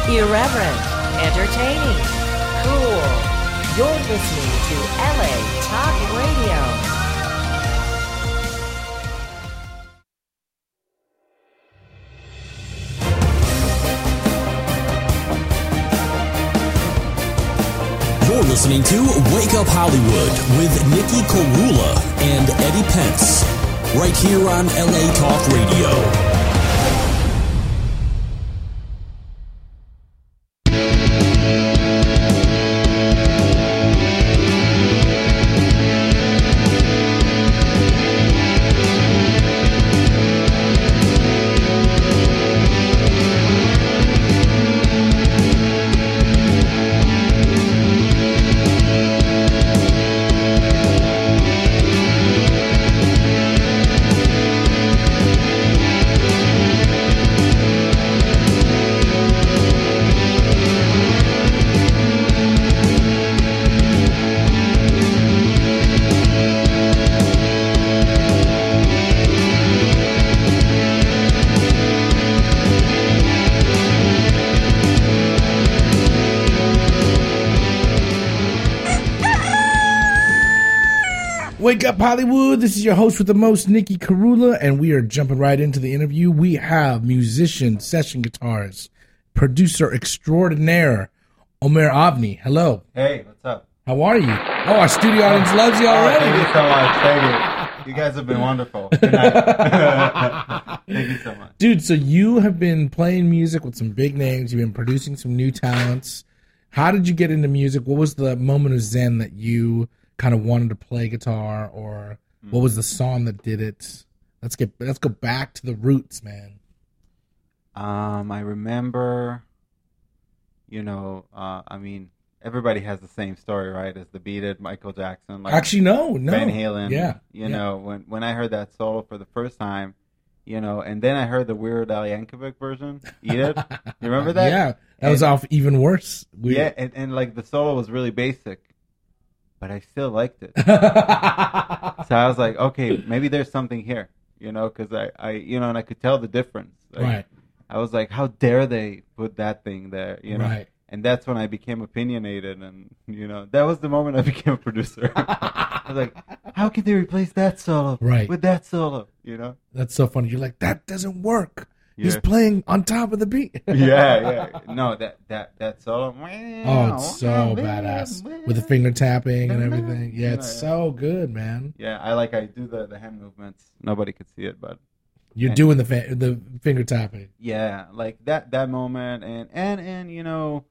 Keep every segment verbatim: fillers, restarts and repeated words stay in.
Irreverent, entertaining, cool. You're listening to L A Talk Radio. You're listening to Wake Up Hollywood with Nikki Korula and Eddie Pence, right here on L A Talk Radio. Wake up, Hollywood. This is your host with the most, Nikki Korula, and we are jumping right into the interview. We have musician, session guitarist, producer extraordinaire, Omer Avni. Hello. Hey, what's up? How are you? Oh, our studio audience loves you already. Oh, thank you so much. Thank you. You guys have been wonderful. Good night. Thank you so much. Dude, so you have been playing music with some big names. You've been producing some new talents. How did you get into music? What was the moment of zen that you kind of wanted to play guitar, or what was the song that did it? Let's get let's go back to the roots, man. Um, I remember, you know, uh, I mean, everybody has the same story, right? As the Beat It, Michael Jackson, like Actually, no, no. Van Halen. Yeah, you yeah. know, when when I heard that solo for the first time, you know, and then I heard the Weird Al Yankovic version, Eat It. You remember that? Yeah, that and, was off even worse. Weird. Yeah, and, and like the solo was really basic, but I still liked it. So I was like, okay, maybe there's something here, you know, because I, I, you know, and I could tell the difference. Like, right. I was like, how dare they put that thing there, you know? Right. And that's when I became opinionated, and, you know, that was the moment I became a producer. I was like, how can they replace that solo right. with that solo, you know? That's so funny. You're like, that doesn't work. Yeah. He's playing on top of the beat. yeah, yeah. No, that that that solo. Oh, it's so badass with the finger tapping and everything. Yeah, it's yeah. so good, man. Yeah, I like I do the, the hand movements. Nobody could see it, but you're and, doing the fa- the finger tapping. Yeah, like that that moment, and and and you know,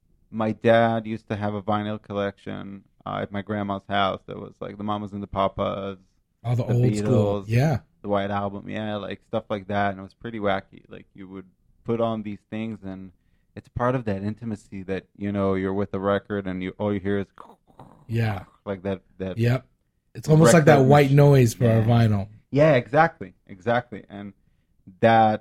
my dad used to have a vinyl collection uh, at my grandma's house. That was like the Mamas and the Papas, all the, the old Beatles, school, yeah. The White Album, yeah, like stuff like that, and it was pretty wacky. Like you would put on these things, and it's part of that intimacy that, you know, you're with the record, and you all you hear is yeah, like that. That yep, it's almost like that white noise for yeah. our vinyl. Yeah, exactly, exactly, and that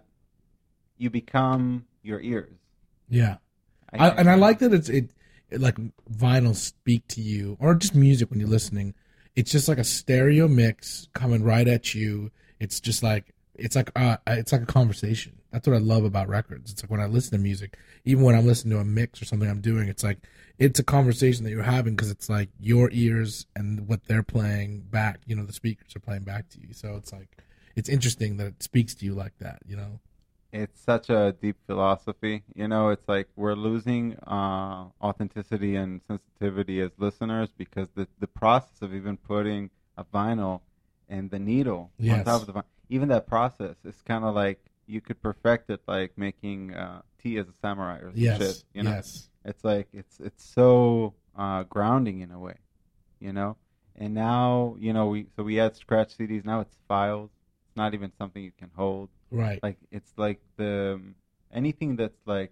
you become your ears. Yeah, I I, and I like that it's it, it like vinyl speak to you, or just music when you're listening. It's just like a stereo mix coming right at you. It's just like it's like uh, it's like a conversation. That's what I love about records. It's like when I listen to music, even when I'm listening to a mix or something I'm doing, it's like it's a conversation that you're having, because it's like your ears and what they're playing back. You know, the speakers are playing back to you. So it's like it's interesting that it speaks to you like that. You know, it's such a deep philosophy. You know, it's like we're losing uh, authenticity and sensitivity as listeners, because the the process of even putting a vinyl and the needle yes. on top of the vinyl, even that process is kind of like you could perfect it like making uh, tea as a samurai or some yes. shit. You know, yes. it's like it's it's so uh, grounding in a way, you know. And now, you know, we so we had scratch C Ds. Now it's files. It's not even something you can hold. Right. Like it's like the anything that's like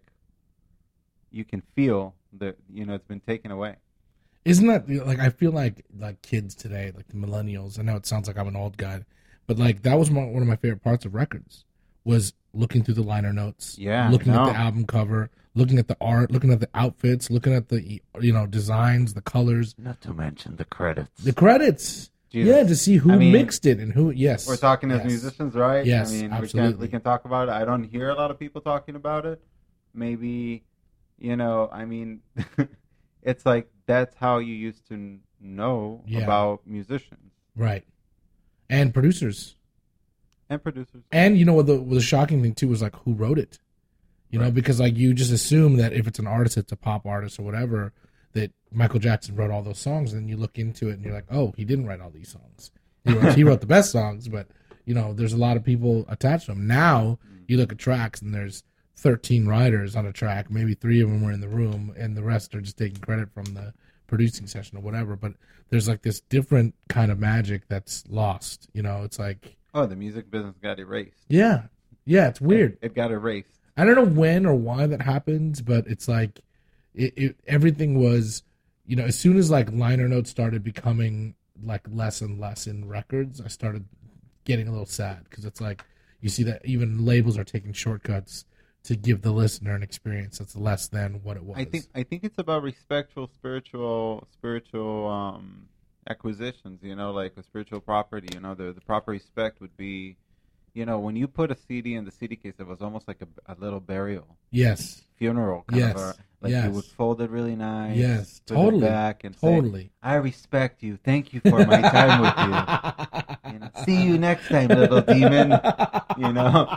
you can feel that, you know, it's been taken away. Isn't that like, I feel like like kids today, like the millennials, I know it sounds like I'm an old guy, but like that was my, one of my favorite parts of records, was looking through the liner notes, yeah, looking no. at the album cover, looking at the art, looking at the outfits, looking at the, you know, designs, the colors. Not to mention the credits. The credits. Jesus. Yeah, to see who I mean, mixed it and who, yes. We're talking as yes. musicians, right? Yes, I mean, absolutely. We can, we can talk about it. I don't hear a lot of people talking about it. Maybe You know, I mean, it's like that's how you used to n- know Yeah. about musicians Right. And producers. and producers. And you know what the, what the shocking thing too was like who wrote it? You know, Right. because like you just assume that if it's an artist, it's a pop artist or whatever, that Michael Jackson wrote all those songs, and you look into it and you're like, oh, he didn't write all these songs. He wrote, he wrote the best songs, but you know, there's a lot of people attached to him. Now you look at tracks and there's thirteen writers on a track, maybe three of them were in the room, and the rest are just taking credit from the producing session or whatever. But there's like this different kind of magic that's lost. You know, it's like, Oh, the music business got erased. yeah, yeah, it's weird. It, it got erased. I don't know when or why that happens, but it's like it, it everything was, you know, as soon as like liner notes started becoming like less and less in records, I started getting a little sad because it's like you see that even labels are taking shortcuts to give the listener an experience that's less than what it was. I think I think it's about respectful spiritual spiritual um, acquisitions. You know, like a spiritual property. You know, the the proper respect would be, you know, when you put a C D in the C D case, it was almost like a, a little burial, yes, funeral kind Yes. of a, like Yes. you would fold it really nice. yes, put totally, it back and say, totally. I respect you. Thank you for my time with you. You know, see you next time, little demon. You know,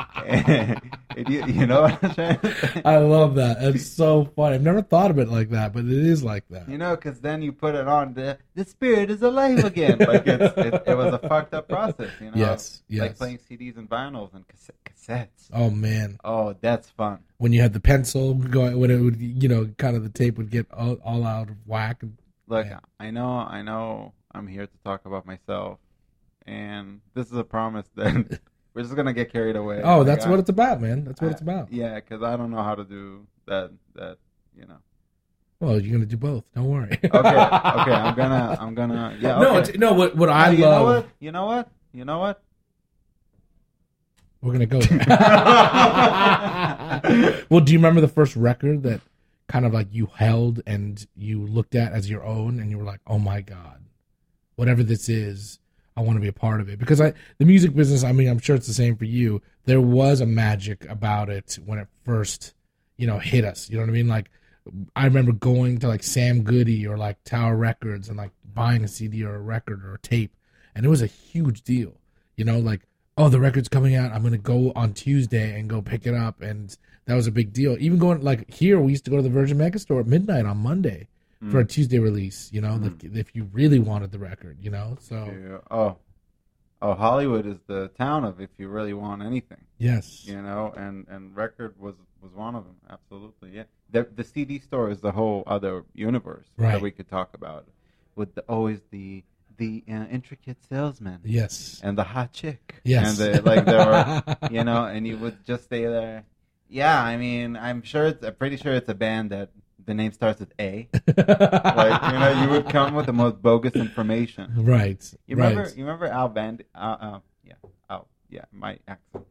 And you, you know what I'm trying to say? I love that. It's so funny. I've never thought of it like that, but it is like that. You know, because then you put it on, the the spirit is alive again. Like it's, it, it was a fucked up process. You know, Yes, yes. like playing C Ds and vinyls and cassette, cassettes. Oh man, Oh, that's fun. when you had the pencil going, when it would, you know, kind of the tape would get all, all out of whack. Look, Yeah. I know, I know, I'm here to talk about myself, and this is a promise that we're just gonna get carried away. Oh, Like, that's I- what it's about, man. That's what I- it's about. Yeah, because I don't know how to do that. That you know. Well, you're gonna do both. Don't worry. Okay, okay, I'm gonna, I'm gonna. Yeah. Okay. No, it's, no. What what I No, you love. know what? You know what? You know what? We're gonna go there. Well, do you remember the first record that kind of like you held and you looked at as your own, and you were like, "Oh my god, whatever this is, I want to be a part of it." Because I, the music business, I mean, I'm sure it's the same for you. There was a magic about it when it first, you know, hit us. You know what I mean? Like, I remember going to like Sam Goody or like Tower Records and like buying a C D or a record or a tape, and it was a huge deal. You know, like, oh, the record's coming out, I'm going to go on Tuesday and go pick it up. And that was a big deal. Even going, like, here, we used to go to the Virgin Megastore at midnight on Monday Mm. for a Tuesday release, you know, the, if you really wanted the record, you know? So, Yeah. Oh, oh, Hollywood is the town of if you really want anything, yes. you know, and and record was was one of them. Absolutely, yeah. The the C D store is the whole other universe Right. that we could talk about, with the, always the the uh, intricate salesman Yes. and the hot chick. Yes. And the, like there were, you know, and you would just stay there. Yeah, I mean, I'm sure it's, I'm pretty sure it's a band that the name starts with A. Like, you know, you would come with the most bogus information. Right. You remember, right. you remember Al Bundy? Uh, uh, yeah, Al, yeah, my accent.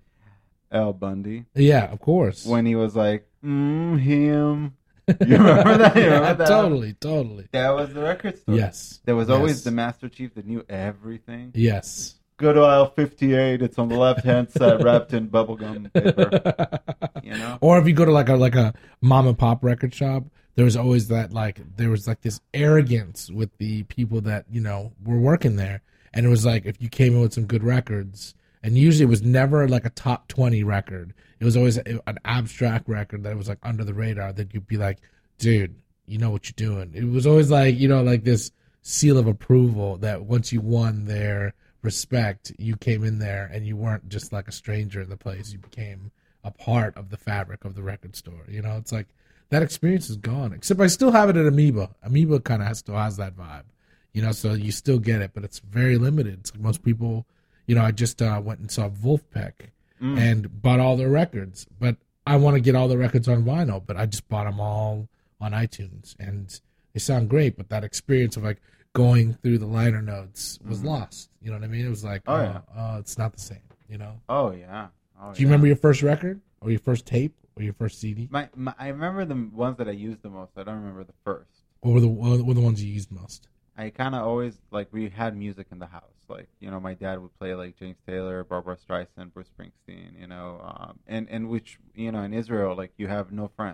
Al Bundy. Yeah, of course. When he was like, mm, him. You remember that? You remember Yeah, that? totally, totally. That was the record store. Yes. There was always Yes. the Master Chief that knew everything. Yes. Go to aisle fifty-eight. It's on the left-hand side, wrapped in bubblegum paper. You know? Or if you go to like a like a mom and pop record shop, there was always that like there was like this arrogance with the people that, you know, were working there. And it was like if you came in with some good records, and usually it was never like a top twenty record. It was always a- an abstract record that was like under the radar that you'd be like, dude, you know what you're doing. It was always like, you know, like this seal of approval that once you won their respect, you came in there and you weren't just like a stranger in the place. You became a part of the fabric of the record store. You know, it's like that experience is gone. Except I still have it at Amoeba. Amoeba kind of still has that vibe. You know, so you still get it, but it's very limited. It's like most people, you know, I just uh, went and saw Wolfpack Mm. and bought all their records, but I want to get all the records on vinyl, but I just bought them all on iTunes, and they sound great, but that experience of like going through the liner notes was Mhm. lost. You know what I mean? It was like, Oh, oh, yeah. oh, it's not the same, you know? Oh, yeah. Oh, Do you yeah. remember your first record or your first tape or your first C D? My, my, I remember the ones that I used the most. I don't remember the first. What were the, what were the ones you used most? I kind of always, like, we had music in the house. Like, you know, my dad would play, like, James Taylor, Barbara Streisand, Bruce Springsteen, you know. Um, and, and which, you know, in Israel, like, you have no friends.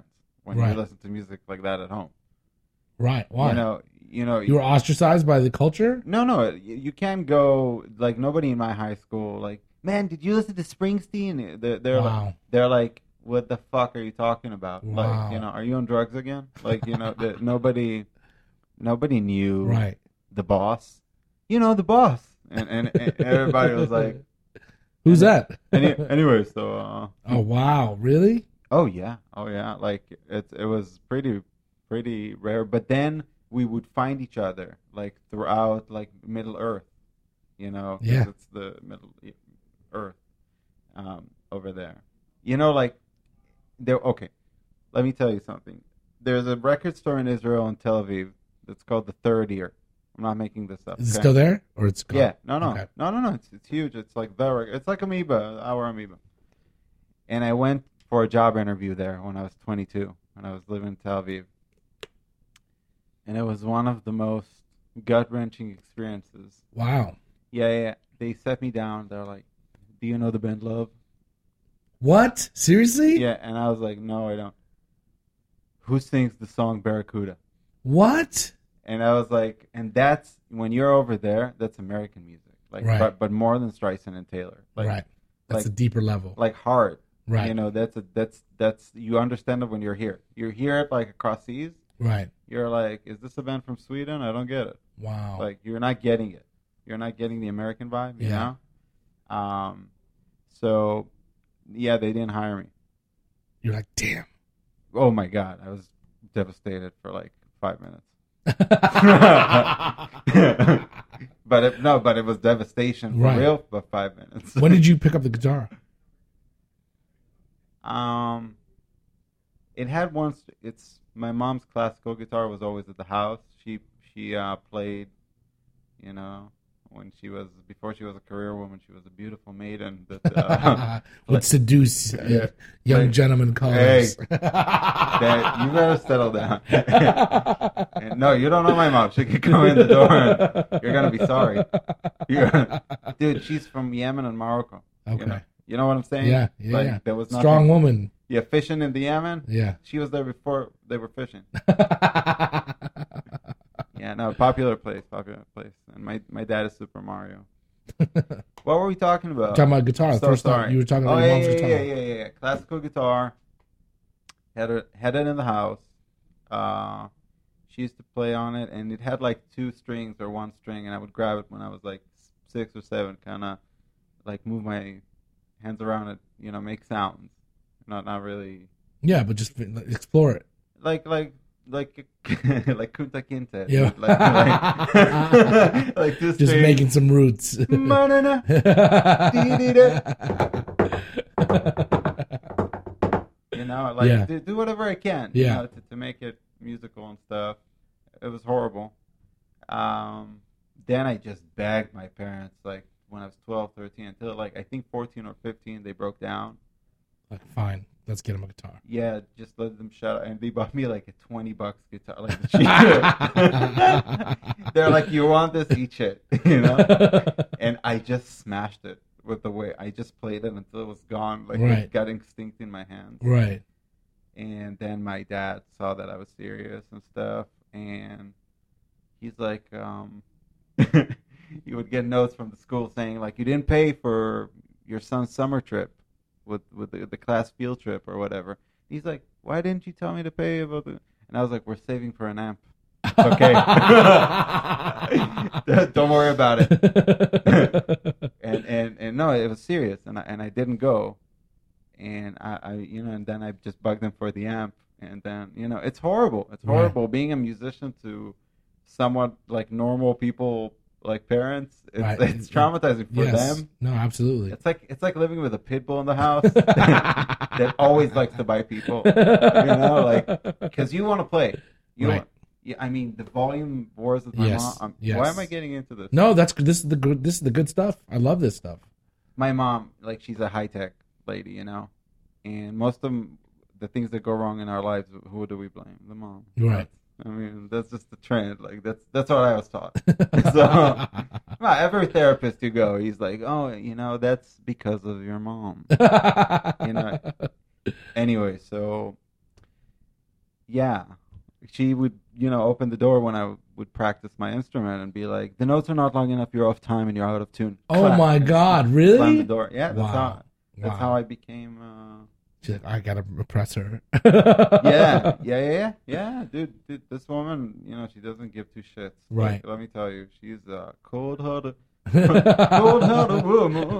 when Right. you listen to music like that at home. Right. Why? You know, you know, You were ostracized by the culture? no, no, you, you can't go like nobody in my high school. Like, man, did you listen to Springsteen? They're, they're Wow. like, they're like, what the fuck are you talking about? Wow. Like, you know, are you on drugs again? Like, you know, the, nobody, nobody knew Right. the boss. You know, the boss, and and, and everybody was like, Who's that? any, anyway, so. Uh, Oh, wow. Really? Oh yeah, oh yeah. Like it, it was pretty, pretty rare. But then we would find each other like throughout like Middle Earth, you know, 'cause Yeah. it's the Middle E- Earth um, over there. You know, like there. Okay, let me tell you something. There's a record store in Israel in Tel Aviv that's called the Third Ear. I'm not making this up. Is it okay? still there? Or it's gone? Yeah, no, no, Okay. no, no, no. It's it's huge. It's like the rec- it's like Amoeba, our Amoeba. And I went for a job interview there when I was twenty-two, when I was living in Tel Aviv. And it was one of the most gut-wrenching experiences. Wow. Yeah, yeah, yeah. They set me down. They're like, "Do you know the band Love?" What? Seriously? Yeah, and I was like, "No, I don't." Who sings the song Barracuda? What? And I was like, and that's when you're over there. That's American music, like, Right. but but more than Streisand and Taylor, like, right. That's like- a deeper level. like hard. Right. You know, that's a, that's that's you understand it when you're here. You're here like across seas. Right. You're like, is this a band from Sweden? I don't get it. Wow. Like you're not getting it. You're not getting the American vibe. You Yeah. know. Um. So, yeah, they didn't hire me. You're like, damn. Oh my God, I was devastated for like five minutes. But it, no, but it was devastation for Right. real for five minutes. When did you pick up the guitar? Um, it had once. It's my mom's classical guitar was always at the house. She she uh, played, you know, when she was before she was a career woman. She was a beautiful maiden that uh, Would seduce uh, Yeah. young Like, gentlemen callers. that you better settle down. And no, you don't know my mom. She could come in the door and you're gonna be sorry. You're gonna, dude, she's from Yemen and Morocco. Okay. You know, you know what I'm saying? Yeah, yeah, Like, yeah. There was nothing, Strong woman. Yeah, fishing in the Yemen. Yeah. She was there before they were fishing. Yeah, no, popular place, popular place. And my, my dad is Super Mario. What were we talking about? Talking about guitar. So First sorry. time you were talking about oh, your yeah, mom's yeah, guitar. Yeah, yeah, yeah, yeah. Classical guitar. Had it, had it in the house. Uh, she used to play on it, and it had like two strings or one string, and I would grab it when I was like six or seven, kind of like move my hands around it, you know, make sounds. Not, not really. Yeah, but just explore it. Like, like, like, like Kunta Kinte. Yeah. Like, like, like two Just strings. making some roots. Ma-na-na. You know, like Yeah. do, do whatever I can. Yeah. You know, to, to make it musical and stuff. It was horrible. Um, then I just begged my parents, like when I was twelve, thirteen, until like I think fourteen or fifteen, they broke down. Like, fine, let's get him a guitar. Yeah, just let them shut up. And they bought me like a twenty bucks guitar, like the cheapest. They're like, you want this? Eat shit, you know. And I just smashed it with the way I just played it until it was gone. Like Right. it got extinct in my hands. Right. And then my dad saw that I was serious and stuff, and he's like, um, he would get notes from the school saying like, you didn't pay for your son's summer trip with with the, the class field trip or whatever. He's like, why didn't you tell me to pay about the? And I was like, we're saving for an amp. It's okay. Don't worry about it. and and and no, it was serious, and I and I didn't go. And I, I, you know, and then I just bugged them for the amp, and then, you know, it's horrible. It's Right. horrible being a musician to somewhat like normal people, like parents. It's, Right. it's traumatizing for Yes. them. No, absolutely. It's like it's like living with a pit bull in the house that always likes to bite people. You know, like because you want to play. You Right. want, yeah, I mean, the volume wars with my Yes. mom. Um, Yes. Why am I getting into this? No, that's this is the good. This is the good stuff. I love this stuff. My mom, like, she's a high tech lady, you know, and most of them, the things that go wrong in our lives, who do we blame? The mom. Right. I mean, that's just the trend. Like, that's that's what I was taught. So, well, every therapist you go, he's like, oh, you know, that's because of your mom. You know. Anyway, so Yeah. She would, you know, open the door when I would practice my instrument and be like, "The notes are not long enough. You're off time and you're out of tune." Oh Clap. my And God, slam really? the door. Yeah, that's Wow. how that's Wow. how I became. Uh, She's like, I gotta repress her. yeah, yeah, yeah, yeah, yeah, dude, dude. This woman, you know, she doesn't give two shits. Right. Like, let me tell you, she's a cold-hearted, cold-hearted woman.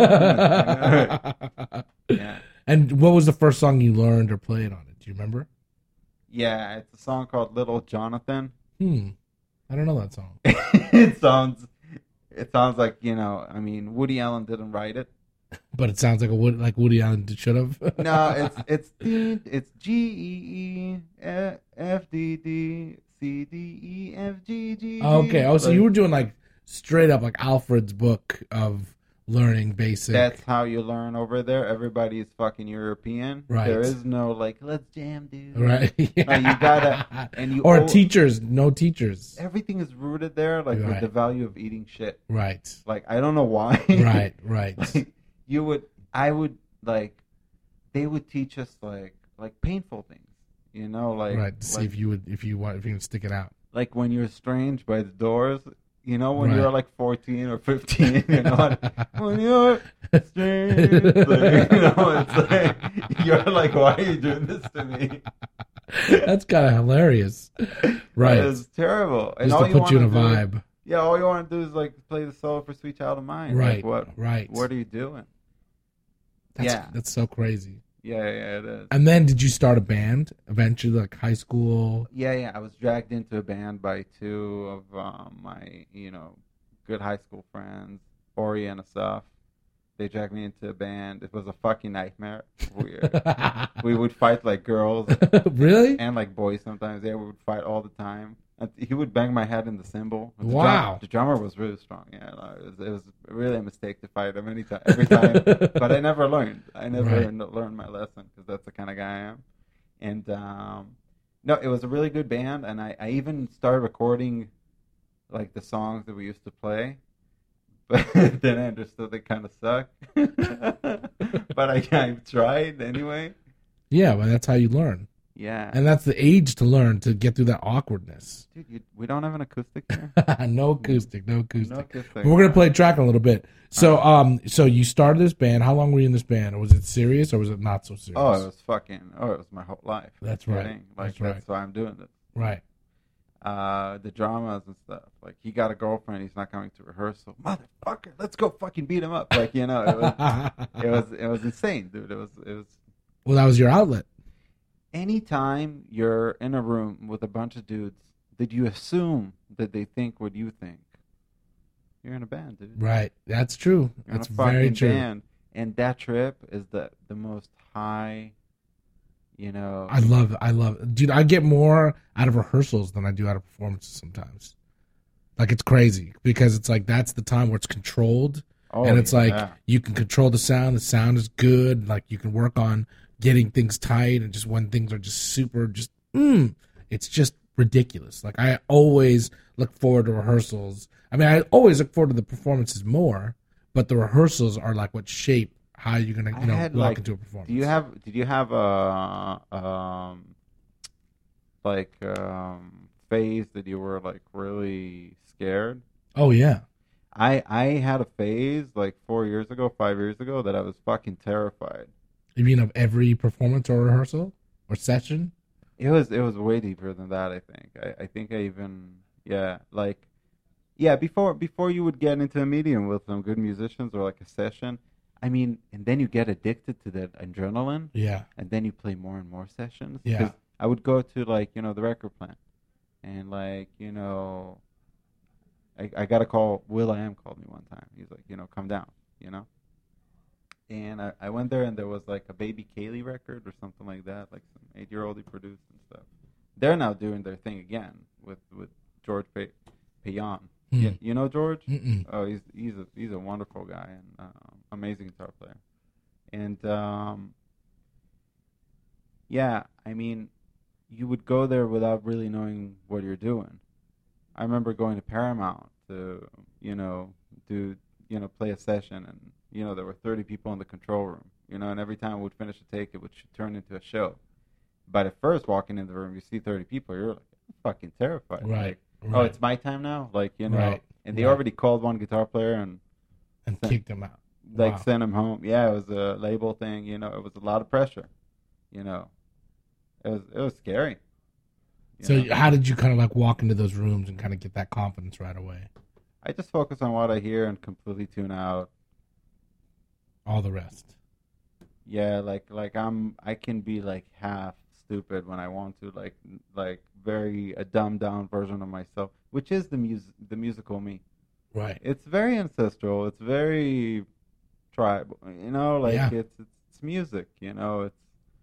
Yeah. And what was the first song you learned or played on it? Do you remember? Yeah, it's a song called "Little Jonathan." Hmm. I don't know that song. it sounds, it sounds like, you know. I mean, Woody Allen didn't write it. But it sounds like a Wood, like Woody Allen should have. No, it's it's D, it's G E E F D D C D E F G G. Okay. Oh, so Like, you were doing like straight up like Alfred's book of learning basic. That's how you learn over there. Everybody's fucking European. Right. There is no like, let's jam, dude. Right. Yeah. No, you gotta, and you or owe- teachers, no teachers. Everything is rooted there, like with Right. the value of eating shit. Right. Like, I don't know why. Right. Right. Like, you would, I would like, they would teach us like, like painful things, you know, like, Right. To see like, if you would, if you want, if you can stick it out. like when you're estranged by the doors, you know, when Right. you're like fourteen or fifteen, you know, when you're estranged, like, you know, it's like, you're like, why are you doing this to me? That's kind of hilarious. Right. It's terrible. And Just all to put you in a wanna do- vibe. Yeah, all you want to do is like play the solo for Sweet Child of Mine. Right. Like, what? Right. What are you doing? That's, Yeah. That's so crazy. Yeah, yeah, it is. And then did you start a band eventually, like high school? Yeah, yeah. I was dragged into a band by two of um, my, you know, good high school friends, Ori and Asaf. They dragged me into a band. It was a fucking nightmare. We, we would fight like girls Really? and like boys sometimes. Yeah, we would fight all the time. And he would bang my head in the cymbal. The drum- Wow. the drummer was really strong. Yeah, no, it, was, it was really a mistake to fight him any time, every time. But I never learned. I never Right. n- learned my lesson because that's the kind of guy I am. And um, no, it was a really good band. And I, I even started recording like the songs that we used to play. But then I understood they kind of suck. But I, I tried anyway. Yeah, well, that's how you learn. Yeah. And that's the age to learn to get through that awkwardness. Dude, you, we don't have an acoustic here? No acoustic, no acoustic. No acoustic. But we're gonna play a track in a little bit. So, um, so you started this band. How long were you in this band? Or was it serious or was it not so serious? Oh, it was fucking. Oh, it was my whole life. That's Are you right. kidding? Like That's that's, right. why I'm doing this. Right. Uh, the dramas and stuff. Like he got a girlfriend. He's not coming to rehearsal. Motherfucker, let's go fucking beat him up. Like you know, it was, it was, it was insane, dude. It was, it was. Well, that was your outlet. Anytime you're in a room with a bunch of dudes, did you assume that they think what you think? You're in a band, dude. Right. That's true. You're That's in a fucking very true. band. And that trip is the the most high, you know. I love I love dude, I get more out of rehearsals than I do out of performances sometimes. Like it's crazy because it's like that's the time where it's controlled Oh, and it's like yeah. you can control the sound, the sound is good, like you can work on getting things tight and just when things are just super just mm, it's just ridiculous. Like I always look forward to rehearsals. I mean, I always look forward to the performances more, but the rehearsals are like what shape how you're gonna, I you know, had, walk like, into a performance. Do you have? Did you have a um, like um, phase that you were like really scared? Oh yeah. I I had a phase like four years ago, five years ago that I was fucking terrified. You mean of every performance or rehearsal or session? It was it was way deeper than that. I think. I, I think I even yeah like yeah before before you would get into a medium with some good musicians or like a session. I mean, and then you get addicted to that adrenaline. Yeah. And then you play more and more sessions. Yeah. 'Cause I would go to like you know the record plant, and like you know, I I got a call. Will I Am called me one time. He's like, you know, come down, you know. And I, I went there and there was like a Baby Kaylee record or something like that, like some eight year old he produced and stuff. They're now doing their thing again with with George Pay- Payan. Hmm. You, you know George? Mm-mm. Oh, he's he's a he's a wonderful guy and um, amazing guitar player. And um, yeah, I mean, you would go there without really knowing what you're doing. I remember going to Paramount to you know do you know play a session, and you know there were thirty people in the control room. You know, and every time we would finish a take, it would turn into a show. But at first, walking in the room, you see thirty people, you're like fucking terrified. Right. Like, right. oh, it's my time now. Like you know, Right, and they right. already called one guitar player and and sent- kicked him out. like Wow. sent him home. Yeah, it was a label thing. You know, it was a lot of pressure. You know, it was it was scary. you So know? how did you kind of like walk into those rooms and kind of get that confidence right away? I just focus on what I hear and completely tune out. All the rest. Yeah, like like I'm I can be like half stupid when I want to, like like very a dumbed down version of myself, which is the mus the musical me. Right. It's very ancestral. It's very tribal. You know, like Yeah. it's, it's it's music. You know, it's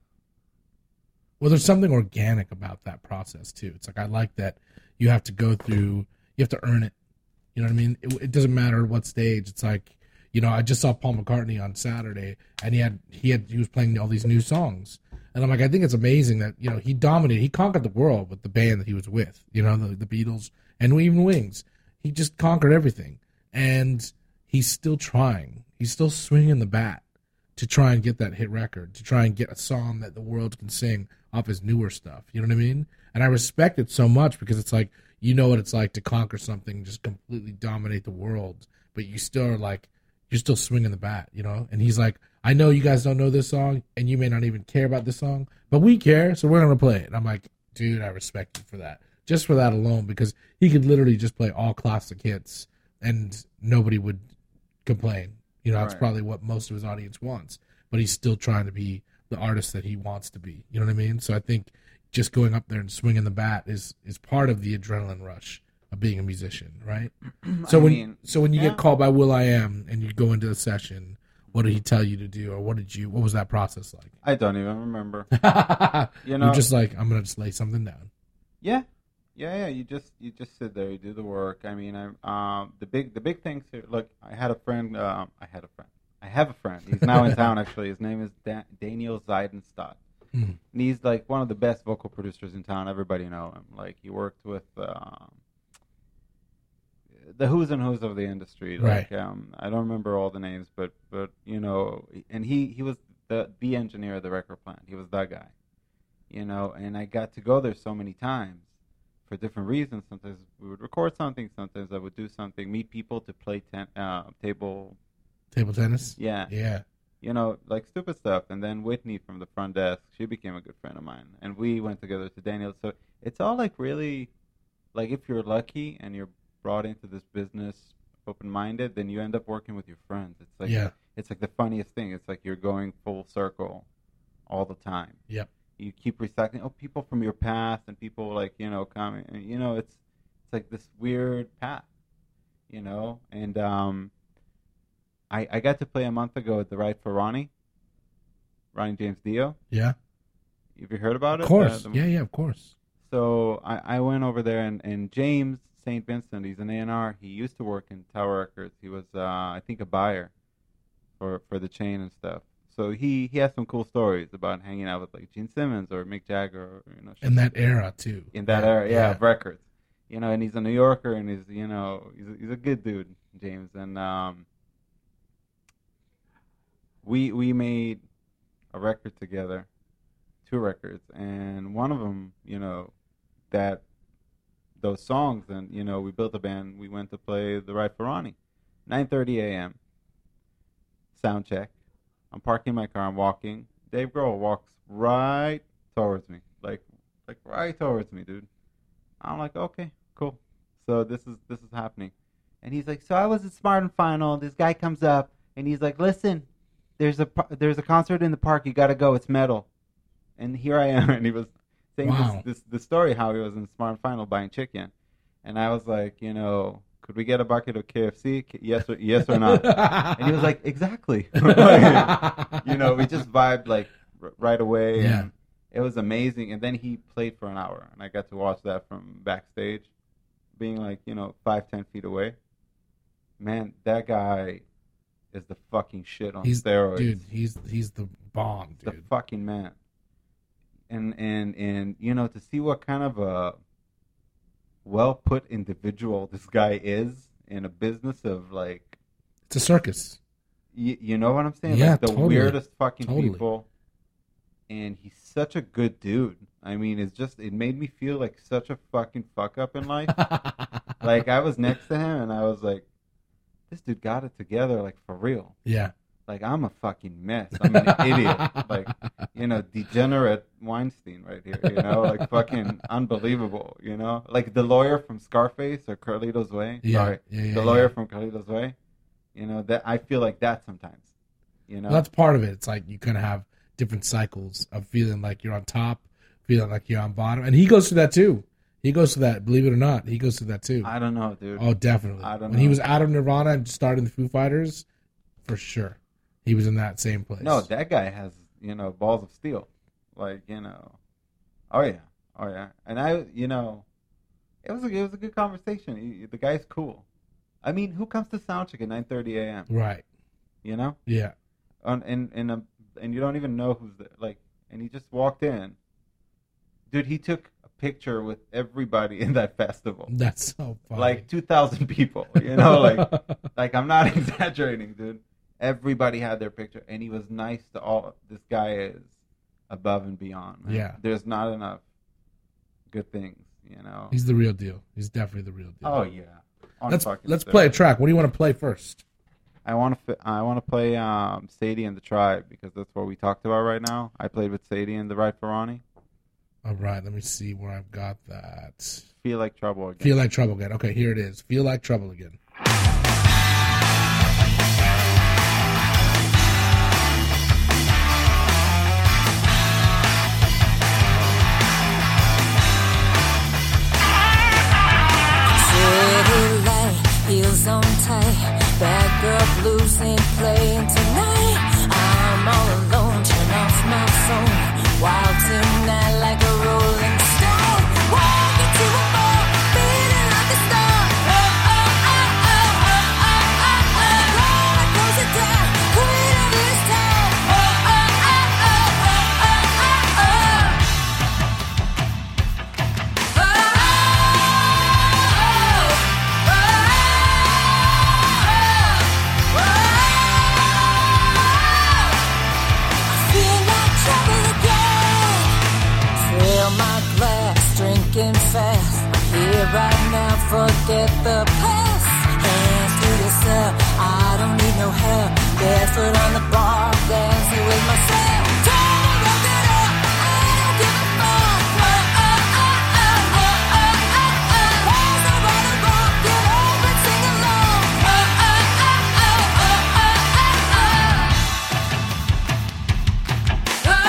Well, there's something organic about that process too. It's like I like that you have to go through, you have to earn it. You know what I mean? It, it doesn't matter what stage. It's like, you know, I just saw Paul McCartney on Saturday, and he had he had he was playing all these new songs, and I'm like, I think it's amazing that you know he dominated, he conquered the world with the band that he was with. You know, the, the Beatles and even Wings. He just conquered everything, and he's still trying. He's still swinging the bat to try and get that hit record, to try and get a song that the world can sing off his newer stuff. You know what I mean? And I respect it so much because it's like, you know what it's like to conquer something, just completely dominate the world, but you still are like, you're still swinging the bat, you know? And he's like, I know you guys don't know this song, and you may not even care about this song, but we care, so we're going to play it. And I'm like, dude, I respect you for that. Just for that alone, because he could literally just play all classic hits, and nobody would complain. You know, that's Right. probably what most of his audience wants, but he's still trying to be the artist that he wants to be. You know what I mean? So I think just going up there and swinging the bat is is part of the adrenaline rush of being a musician, right? So I when mean, so when you yeah. get called by will.i.am and you go into a session, what did he tell you to do, or what did you? What was that process like? I don't even remember. you You know, You're just like, I'm gonna just lay something down. yeah, yeah, yeah. You just you just sit there, you do the work. I mean, I um the big the big things here. Look, I had a friend. Um, I had a friend. I have a friend. He's now in town. Actually, his name is da- Daniel Zeidenstadt. Mm. And he's like one of the best vocal producers in town. Everybody know him. Like he worked with um, the who's and who's of the industry. Like Right. um, I don't remember all the names, but but you know, and he he was the the engineer of the record plant. He was that guy. You know, and I got to go there so many times for different reasons. Sometimes we would record something. Sometimes I would do something, meet people to play ten, uh, table. Table tennis. Yeah, Yeah. you know, like stupid stuff. And then Whitney from the front desk, she became a good friend of mine, and we went together to Daniel. So it's all like really, like if you're lucky and you're brought into this business open-minded, then you end up working with your friends. It's like Yeah. it's like the funniest thing. It's like you're going full circle all the time. Yep. You keep recycling. Oh, people from your past and people like you know coming. and, You know, it's it's like this weird path. You know, and um. I, I got to play a month ago at the Right for Ronnie, Ronnie James Dio. Yeah. Have you heard about it? Of course. Uh, the- Yeah. Yeah. Of course. So I, I went over there, and, and James Saint Vincent, he's an A and R. He used to work in Tower Records. He was, uh, I think, a buyer for for the chain and stuff. So he, he has some cool stories about hanging out with like Gene Simmons or Mick Jagger, or, you know, In that era too. in that era, yeah, of records. You know, and he's a New Yorker, and he's you know he's a, he's a good dude, James, and um. We we made a record together, two records, and one of them, you know, that those songs, and you know, we built a band. We went to play the Right for Ronnie, nine thirty a.m. Sound check. I'm parking my car. I'm walking. Dave Grohl walks right towards me, like like right towards me, dude. I'm like, okay, cool. So this is this is happening, and he's like, so I was at Smart and Final. This guy comes up, and he's like, listen. There's a there's a concert in the park. You got to go. It's metal. And here I am. And he was saying Wow. this, this the story how he was in Smart and Final buying chicken. And I was like, you know, could we get a bucket of K F C? Yes or yes or not? And he was like, exactly. Like, you know, we just vibed like r- right away. Yeah. And it was amazing. And then he played for an hour, and I got to watch that from backstage, being like, you know, five ten feet away. Man, that guy is the fucking shit on He's steroids. dude. He's he's the bomb, the dude. fucking man. And and and you know, to see what kind of a well put individual this guy is in a business of like, It's a circus. you, you know what I'm saying? Yeah, like the totally. weirdest fucking Totally. people and he's such a good dude. I mean, it's just it made me feel like such a fucking fuck up in life. Like I was next to him and I was like, this dude got it together, like for real. Yeah. Like I'm a fucking mess. I'm an idiot. Like, you know, degenerate Weinstein right here. You know, like fucking unbelievable. You know, like the lawyer from Scarface or Carlito's Way. Yeah. Sorry, Yeah, yeah, the lawyer yeah. from Carlito's Way. You know that I feel like that sometimes. You know, Well, that's part of it. It's like you kind of have different cycles of feeling like you're on top, feeling like you're on bottom, and he goes through that too. He goes through that. Believe it or not, he goes through that too. I don't know, dude. Oh, definitely. I don't when know. he was out of Nirvana and starting the Foo Fighters, for sure, he was in that same place. No, that guy has, you know, balls of steel. Like, you know, oh yeah, oh yeah. And I, you know, it was a, it was a good conversation. He, the guy's cool. I mean, who comes to soundcheck at nine thirty a.m.? Right. You know, Yeah. on and and a, and you don't even know who's there. Like, and he just walked in. Dude, he took a picture with everybody in that festival. That's so funny. Like two thousand people. You know, like like I'm not exaggerating, dude. Everybody had their picture, and he was nice to all. This guy is above and beyond. Man. Yeah. There's not enough good things, you know. He's the real deal. He's definitely the real deal. Oh yeah. On let's fucking let's steroids. play a track. What do you want to play first? I want to I want to play um, Sadie and the Tribe because that's what we talked about right now. I played with Sadie and the Right for Ronnie. All right, let me see where I've got that. Feel Like Trouble Again. Feel Like Trouble Again. Okay, here it is. Feel Like Trouble Again. City light, heels on tight. Bad girl blues ain't playing tonight. I'm all alone, turn off my phone. Wild tonight like a rolling stone. Walking to a bar, feeling like a star. Oh, oh, oh, oh, oh, oh, oh, oh. Gonna close it down, queen of this town. Oh, oh, oh, oh, oh, oh, oh, oh. Oh, drinking fast, here right now, forget the past. Hands to yourself, I don't need no help. Barefoot on the bar, dancing with myself. Time to rock it up, I don't give a fuck. Oh, oh, oh, oh, oh, oh, oh, oh. There's no right or wrong, get up and sing along. Oh, oh, oh, oh, oh, oh, oh, oh. Oh.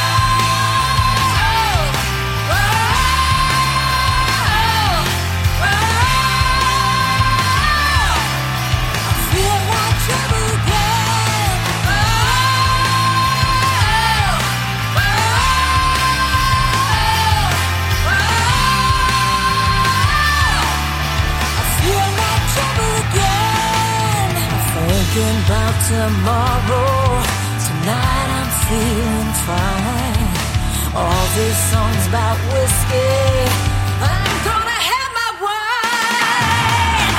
Thinking about tomorrow. Tonight I'm feeling fine. All these songs about whiskey. I'm gonna have my wine.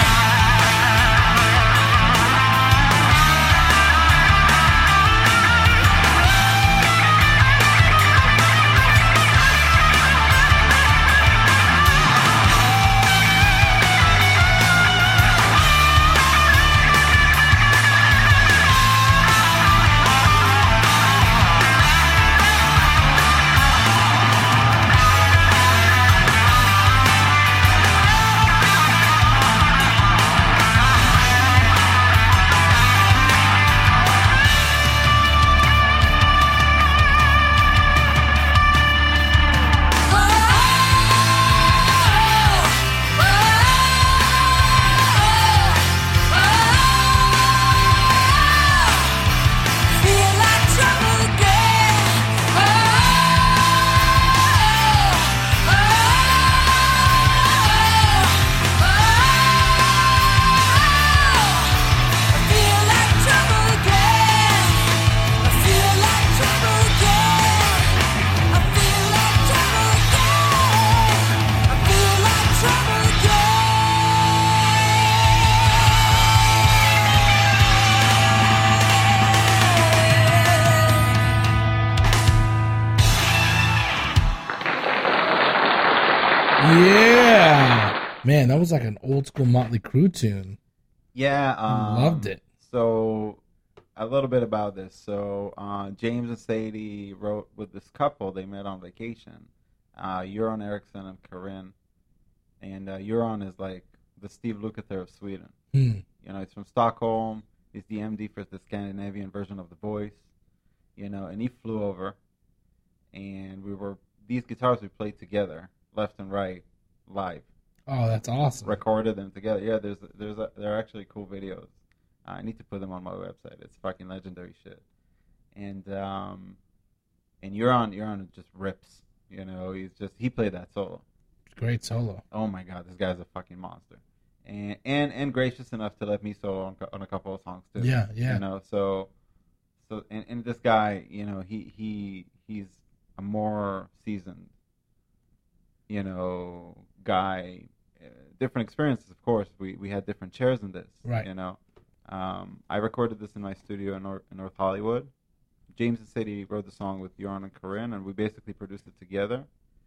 Man, that was like an old school Motley Crue tune. Yeah, um, Loved it. So, a little bit about this. So, uh, James and Sadie wrote with this couple. They met on vacation. Uh, Euron Eriksson and Corinne. And uh, Euron is like the Steve Lukather of Sweden. Hmm. You know, he's from Stockholm. He's the M D for the Scandinavian version of The Voice. You know, and he flew over. And we were, these guitars we played together, left and right, live. Oh, that's awesome. Recorded them together. Yeah, there's there's a, there are actually cool videos. Uh, I need to put them on my website. It's fucking legendary shit. And um, and Euron Euron just rips. You know, he's just he played that solo. Great solo. Oh my god, this guy's a fucking monster. And and and gracious enough to let me solo on, on a couple of songs too. Yeah, yeah. You know, so so and, and this guy, you know, he he he's a more seasoned, you know, guy. Uh, different experiences, of course. We we had different chairs in this. Right. You know, um, I recorded this in my studio in North, in North Hollywood. James and Sadie wrote the song with Euron and Corinne, and we basically produced it together.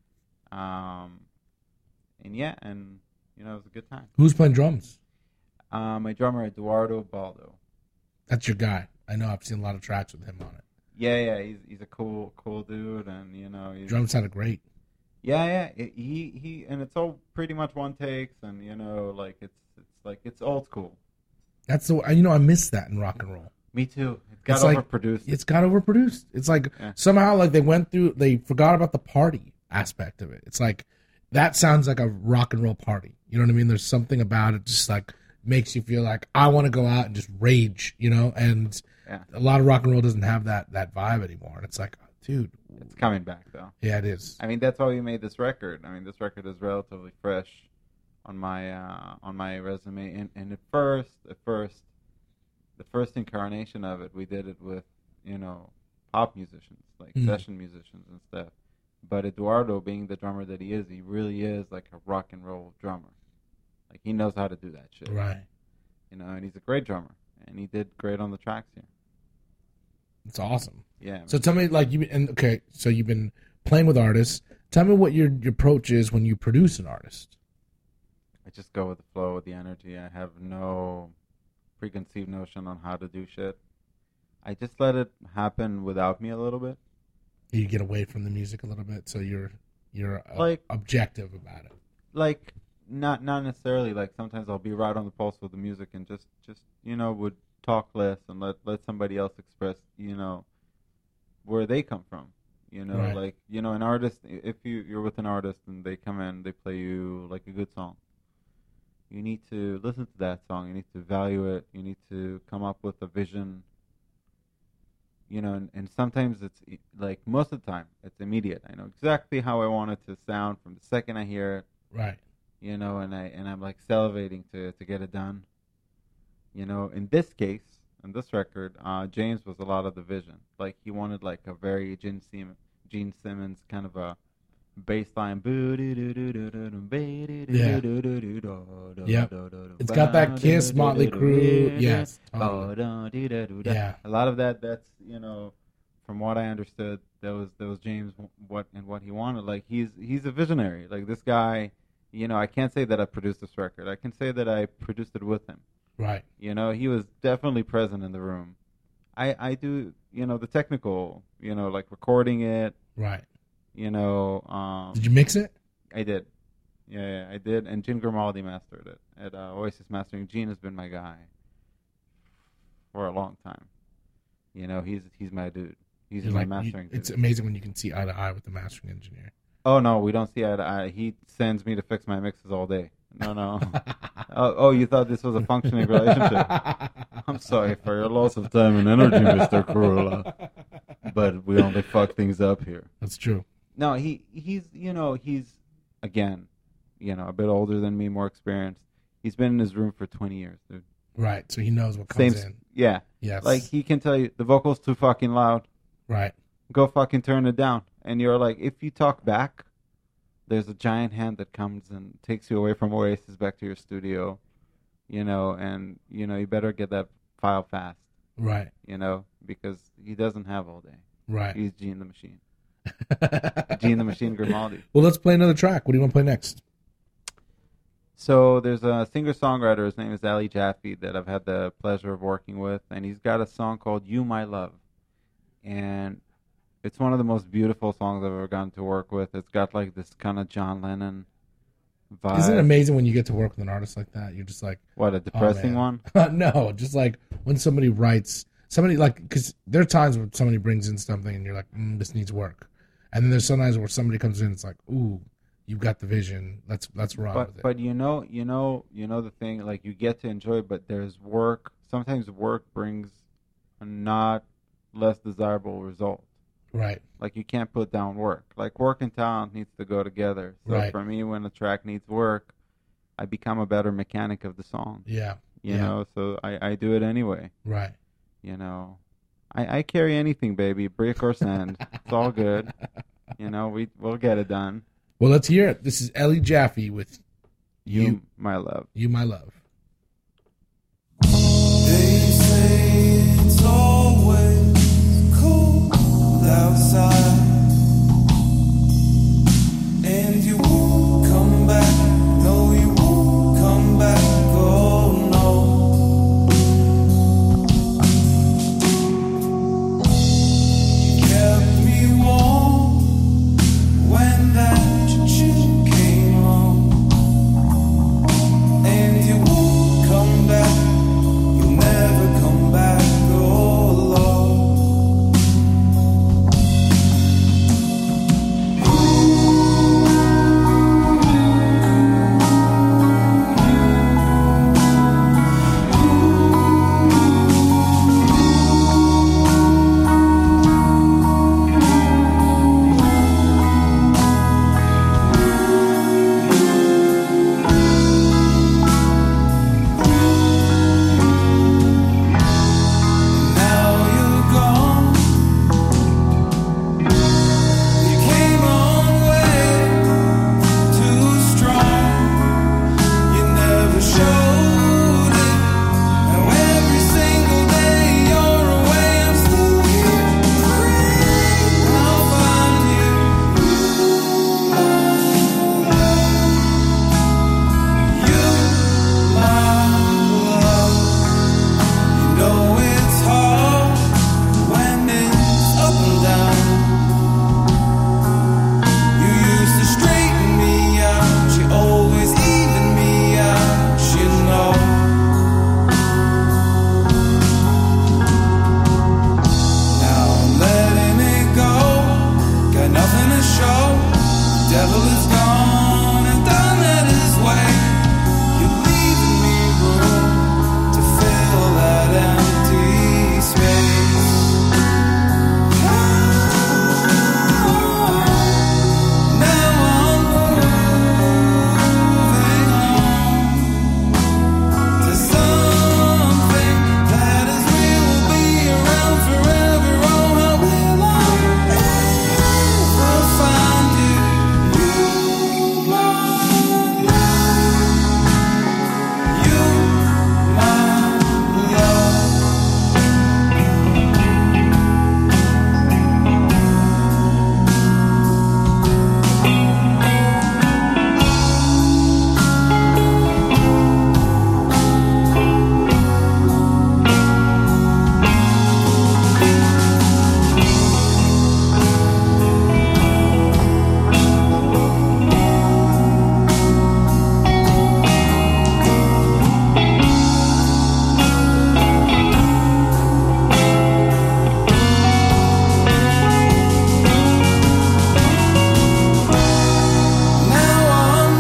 Um, and yeah, and you know, it was a good time. Who's playing drums? Uh, my drummer, Eduardo Baldo. That's your guy. I know. I've seen a lot of tracks with him on it. Yeah, yeah, he's he's a cool cool dude, and you know, he's, Drums sounded great. Yeah, yeah, it, he he, and it's all pretty much one takes, and you know, like it's it's like it's old school. That's the you know I miss that in rock and roll. Me too. It got It's like- overproduced. It's got overproduced. It's like Yeah. somehow like they went through, they forgot about the party aspect of it. It's like that sounds like a rock and roll party. You know what I mean? There's something about it just like makes you feel like I want to go out and just rage, you know? And Yeah. a lot of rock and roll doesn't have that that vibe anymore. And it's like, dude, It's coming back though. yeah, it is. I mean, that's why we made this record. I mean, this record is relatively fresh on my uh, on my resume. And, and at first, at first, the first incarnation of it, we did it with, you know, pop musicians, like Mm. session musicians and stuff. But Eduardo, being the drummer that he is, he really is like a rock and roll drummer. Like he knows how to do that shit. Right. You know, and he's a great drummer, and he did great on the tracks here. It's awesome. Yeah. So tell me, like, you and okay, so you've been playing with artists. Tell me what your, your approach is when you produce an artist. I just go with the flow, with the energy. I have no preconceived notion on how to do shit. I just let it happen without me a little bit. You get away from the music a little bit, so you're you're uh, Like- objective about it. Like, not not necessarily. Like, sometimes I'll be right on the pulse with the music and just, just you know, would talk less and let, let somebody else express, you know, where they come from. You know, Right. like, you know, an artist, if you, you're with an artist and they come in, they play you, like, a good song. You need to listen to that song. You need to value it. You need to come up with a vision. You know, and, and sometimes it's, i- like, most of the time, it's immediate. I know exactly how I want it to sound from the second I hear it. Right. You know, and I and I'm like salivating to to get it done. You know, in this case, in this record, uh, James was a lot of the vision. Like he wanted like a very Gene Simmons, Gene Simmons kind of a bass line. Yep. Yep. It's got that Kiss, Motley Crue. Yes. Totally. Yeah. A lot of that. That's you know, from what I understood, that was that was James what and what he wanted. Like he's he's a visionary. Like this guy. You know, I can't say that I produced this record. I can say that I produced it with him. Right. You know, he was definitely present in the room. I I do, you know, the technical, you know, like recording it, Right. you know. Um, Did you mix it? I did. Yeah, yeah, I did. And Gene Grimaldi mastered it at uh, Oasis Mastering. Gene has been my guy for a long time. You know, he's he's my dude. He's You're my like, you- mastering it's dude. amazing when you can see eye to eye with the mastering engineer. Oh, no, we don't see eye to eye. He sends me to fix my mixes all day. No, no. oh, oh, you thought this was a functioning relationship. I'm sorry for your loss of time and energy, Mister Corolla. But we only fuck things up here. That's true. No, he he's, you know, he's, again, you know, a bit older than me, more experienced. He's been in his room for twenty years, dude. Right. So he knows what comes Same, in. yeah. Yes. Like, he can tell you, the vocal's too fucking loud. Right. Go fucking turn it down. And you're like, if you talk back, there's a giant hand that comes and takes you away from Oasis back to your studio, you know, and, you know, you better get that file fast, Right. you know, because he doesn't have all day. Right. He's Gene the Machine. Gene the Machine Grimaldi. Well, let's play another track. What do you want to play next? So there's a singer-songwriter, his name is Ali Jaffe, that I've had the pleasure of working with, and he's got a song called You My Love. And it's one of the most beautiful songs I've ever gotten to work with. It's got like this kind of John Lennon vibe. Isn't it amazing when you get to work with an artist like that? You're just like, What, a depressing oh, one? No, just like when somebody writes, somebody like, because there are times when somebody brings in something and you're like, mm, this needs work. And then there's sometimes where somebody comes in, it's like, ooh, you've got the vision. Let's let's run But with it. but you know you know you know the thing, like you get to enjoy, but there's work. Sometimes work brings a not less desirable result. Right. Like you can't put down work. Like work and talent needs to go together. So Right. for me, when a track needs work, I become a better mechanic of the song. Yeah. You yeah. know, so I, I do it anyway. Right. You know, I, I carry anything, baby, brick or sand. It's all good. You know, we we'll get it done. Well, let's hear it. This is Ellie Jaffe with You, You, my love. You My Love. They say it's always cold outside, and you won't come back. No, you won't come back. Oh no. You kept me warm when that choo came on, and you won't come back. You'll never come back, oh Lord. Now you're gone. You came on way too strong. You never showed it. Now every single day you're away, I'm still here. I'll find you. You, my love. You know it's hard when it's up and down. You used to straighten me out. You always even me out, you know. Now I'm letting it go. Got nothing to show. Devil is gone and done at his way. You're leaving me room to fill that empty space. Now I'm moving on to something that is real, will be around forever. Oh, how will I ever find you? You, my love. You, my love. Now I'm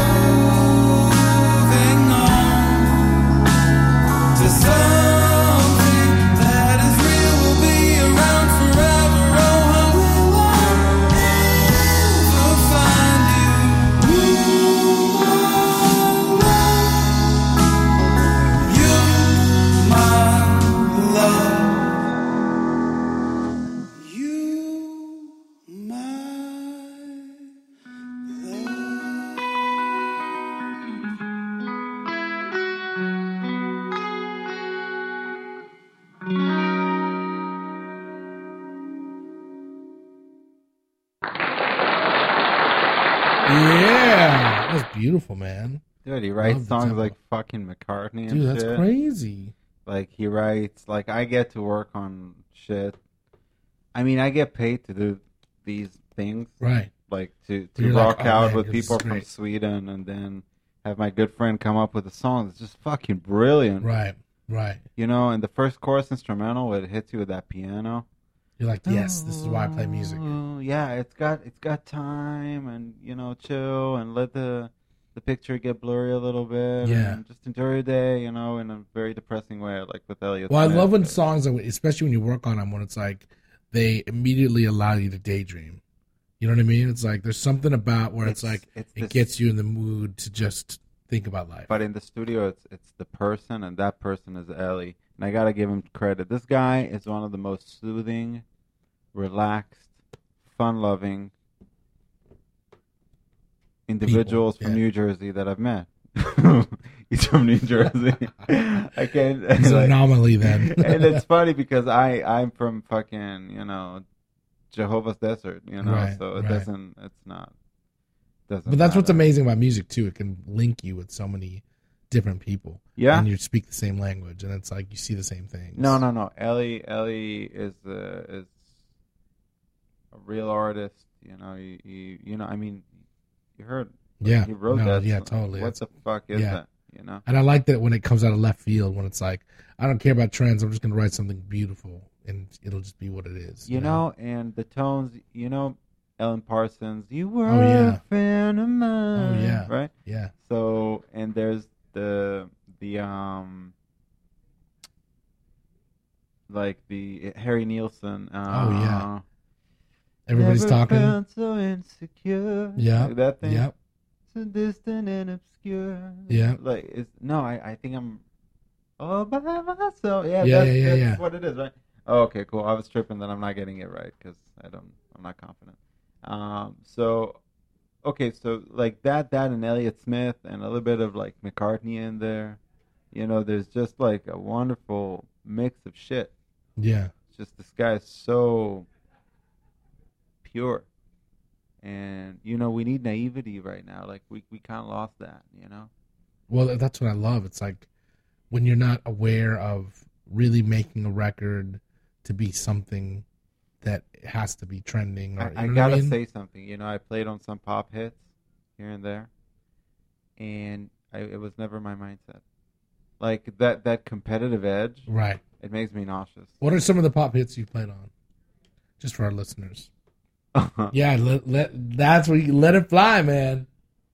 moving on to something that is real, will be around forever. Oh, how will I ever find you? You, my love. You, my Yeah. That was beautiful, man. Dude, he writes Love the songs tempo. like fucking McCartney and Dude, that's shit. crazy. Like, he writes, like, I get to work on shit. I mean, I get paid to do these things. Right. Like, to, You're to like, rock "Oh, out man, with this people is from great." Sweden and then have my good friend come up with a song that's just fucking brilliant. Right. Right. You know, and the first chorus instrumental, it hits you with that piano. You're like, yes, this is why I play music. Oh, yeah, it's got it's got time and, you know, chill and let the the picture get blurry a little bit. Yeah. And just enjoy your day, you know, in a very depressing way, like with Elliot. Well, I Smith. love when songs, are- especially when you work on them, when it's like they immediately allow you to daydream. You know what I mean? It's like there's something about where it's, It's- like it's it this- gets you in the mood to just think about life. But in the studio, it's it's the person, and that person is Ellie. And I gotta give him credit. This guy is one of the most soothing, relaxed, fun-loving individuals People, from yeah. New Jersey that I've met. He's from New Jersey. I can't. He's an like- anomaly then. and it's funny because I I'm from fucking you know Jehovah's Desert. You know, Right, so it right. doesn't. It's not. Doesn't. But that's what's matter. amazing about music too. It can link you with so many different people. Yeah. And you speak the same language, and it's like you see the same things. No, no, no. Ellie, Ellie is uh, is a real artist. You know, he, he, you know. I mean, you heard. like, Yeah. he wrote no, that. Yeah, song. totally. What It's- the fuck is yeah. that? You know. And I like that when it comes out of left field, when it's like, I don't care about trends. I'm just going to write something beautiful, and it'll just be what it is. You know, and the tones. You know, Ellen Parsons. You were Oh, yeah. a fan of mine. Oh, yeah. Right. Yeah. So, and there's the the um like the Harry Nilsson. Uh, Oh, yeah. Everybody's Never talking. felt so insecure. Yeah. Like that thing. Yep. So distant and obscure. Yeah. Like it's no, I, I think I'm all by myself. Yeah, Yeah, that's, yeah, yeah, that's yeah. what it is, right? Oh, okay, cool. I was tripping that I'm not getting it right because I don't. I'm not confident. Um. So, okay. So like that, that and Elliott Smith and a little bit of like McCartney in there. You know, there's just like a wonderful mix of shit. Yeah. It's just this guy is so pure. And, you know, we need naivety right now. Like, we, we kind of lost that, you know? Well, that's what I love. It's like when you're not aware of really making a record to be something that has to be trending. Or, I, you I know what gotta mean? say something. You know, I played on some pop hits here and there. And I, it was never my mindset. Like, that, that competitive edge, Right. it makes me nauseous. What are some of the pop hits you played on? Just for our listeners. Yeah, let, let that's where you let it fly, man.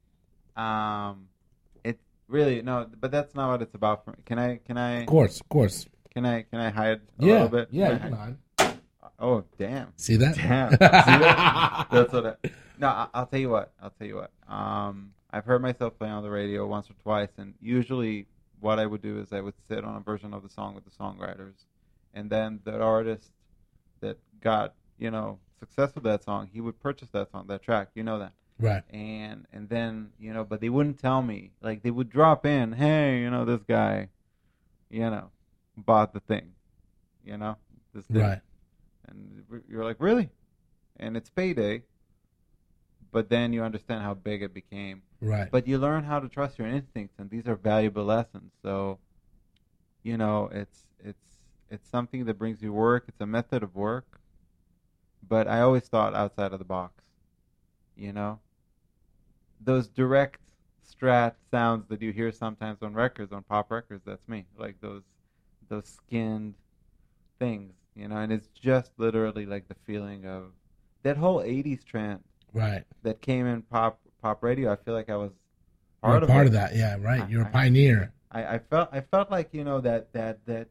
um, It's really, no, but that's not what it's about for me. Can I, can I, Of course, of course. can I, can I hide a Yeah, little bit? yeah, Can you I can hide? hide. Oh, damn. See that? Damn. See that? That's what I, no, I, I'll tell you what. I'll tell you what. Um, I've heard myself play on the radio once or twice, and usually what I would do is I would sit on a version of the song with the songwriters, and then the artist that got, you know, success with that song, he would purchase that song, that track. You know that. Right. And and then, you know, but they wouldn't tell me. Like, they would drop in, hey, you know, this guy, you know, bought the thing. You know? This dude. Right. And you're like, really? And it's payday. But then you understand how big it became. Right. But you learn how to trust your instincts, and these are valuable lessons. So, you know, it's it's it's something that brings you work. It's a method of work. But I always thought outside of the box. You know? Those direct strat sounds that you hear sometimes on records, on pop records, that's me. Like those those skinned things, you know, and it's just literally like the feeling of that whole eighties trend Right. that came in pop pop radio. I feel like I was You're part a of part it. of that. Yeah, right. You're a I- pioneer. I, I felt I felt like, you know, that that that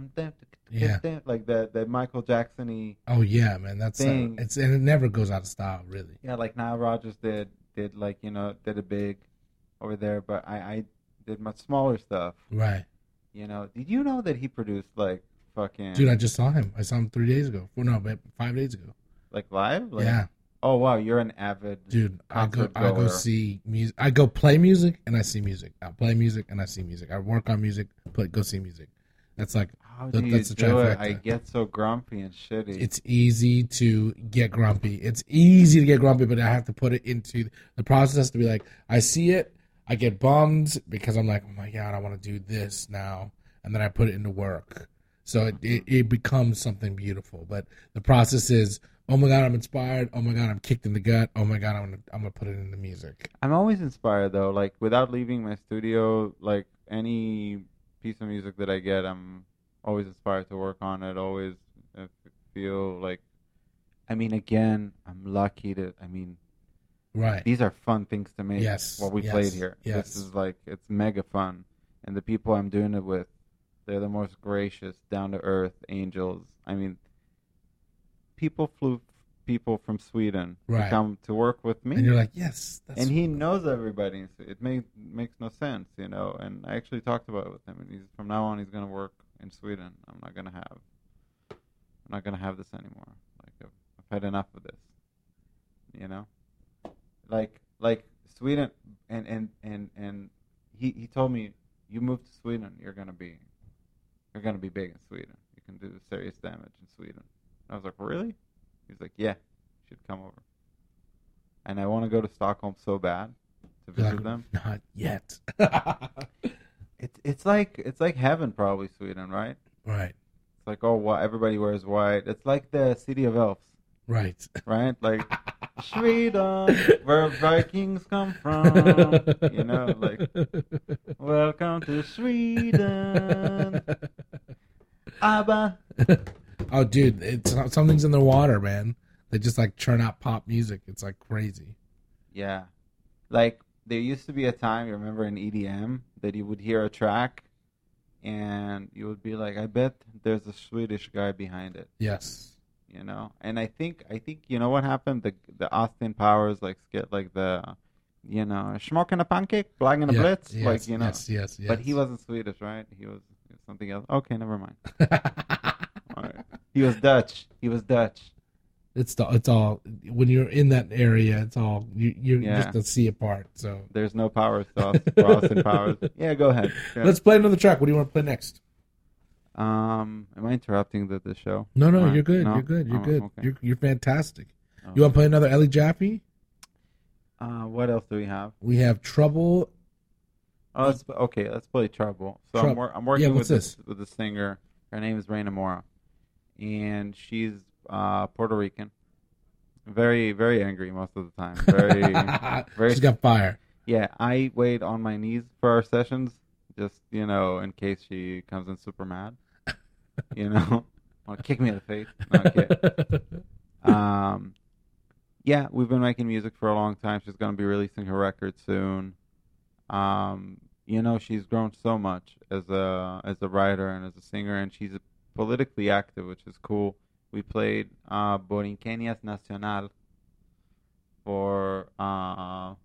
Yeah. like that that Michael Jackson-y, Oh yeah, man. That's uh, Thing. it's and it never goes out of style, really. yeah, like Nile Rodgers did did like, you know, did it big over there, but I, I did much smaller stuff. Right. You know, did you know that he produced like fucking Dude, I just saw him. I saw him three days ago. Well, no, but five days ago. like live? Like, Yeah. Oh wow, you're an avid Dude, I go concert I go goer. see music. I go play music and I see music. I play music and I see music. I work on music, play, go see music. That's like How that- do that's you the do it? trifecta. I get so grumpy and shitty. It's easy to get grumpy. It's easy to get grumpy, but I have to put it into the process to be like, I see it, I get bummed because I'm like, oh my God, I want to do this now. And then I put it into work. So it, it, it becomes something beautiful. But the process is, oh my God, I'm inspired. Oh my God, I'm kicked in the gut. Oh my God, I'm gonna I'm gonna put it into music. I'm always inspired though. Like without leaving my studio, like any piece of music that I get, I'm always inspired to work on it. Always uh, feel like, I mean, again, I'm lucky to. I mean, right. These are fun things to make. Yes. What we yes, played here. Yes. This is like it's mega fun, and the people I'm doing it with, they're the most gracious, down to earth angels. I mean, people flew people from Sweden right. to come to work with me, and you're like, yes. That's and he knows everybody. It may, makes no sense, you know. And I actually talked about it with him, and he's from now on he's gonna work in Sweden. I'm not gonna have, I'm not gonna have this anymore. Like I've, I've had enough of this, you know. Like like Sweden, and and and and he he told me, you move to Sweden, you're gonna be. You're going to be big in Sweden. You can do serious damage in Sweden. I was like, really? He's like, yeah, you should come over. And I want to go to Stockholm so bad to visit like, them. Not yet. it's it's like it's like heaven, probably, Sweden, right? Right. It's like, oh, well, everybody wears white. It's like the City of Elves. Right. Right? Like, Sweden, where Vikings come from. You know, like, welcome to Sweden. Abba. Oh, dude, it's something's in the water, man. They just like churn out pop music. It's like crazy. Yeah. Like, there used to be a time, you remember, in E D M, that you would hear a track and you would be like, I bet there's a Swedish guy behind it. Yes. You know, and I think I think you know what happened. The the Austin Powers like get like the, you know, smoking a pancake, flying in a yeah, blitz, yes, like you know. Yes, yes, yes. But he wasn't Swedish, right? He was, he was something else. Okay, never mind. All right. He was Dutch. He was Dutch. It's the, it's all when you're in that area. It's all you you Yeah. just to see apart. So there's no Powers to Austin, for Austin Powers. Yeah, go ahead. Go let's play another track. What do you want to play next? Um, am I interrupting the, the show? No, no, Right. you're good. No? You're good. You're Oh, good. okay. You're you're fantastic. Oh. You want to play another Ellie Jaffe? Uh, what else do we have? We have Trouble. Oh, let's okay. Let's play Trouble. So Trou- I'm, wor- I'm working Yeah, with what's this this? with the singer. Her name is Reina Mora, and she's uh, Puerto Rican. Very, very angry most of the time. Very, very. She's got fire. Yeah, I wait on my knees for our sessions, just you know, in case she comes in super mad. You know, want to kick me in the face. No, okay. Um, yeah, we've been making music for a long time. She's going to be releasing her record soon. Um, you know, she's grown so much as a as a writer and as a singer, and she's politically active, which is cool. We played uh, Borinqueñas Nacional for uh,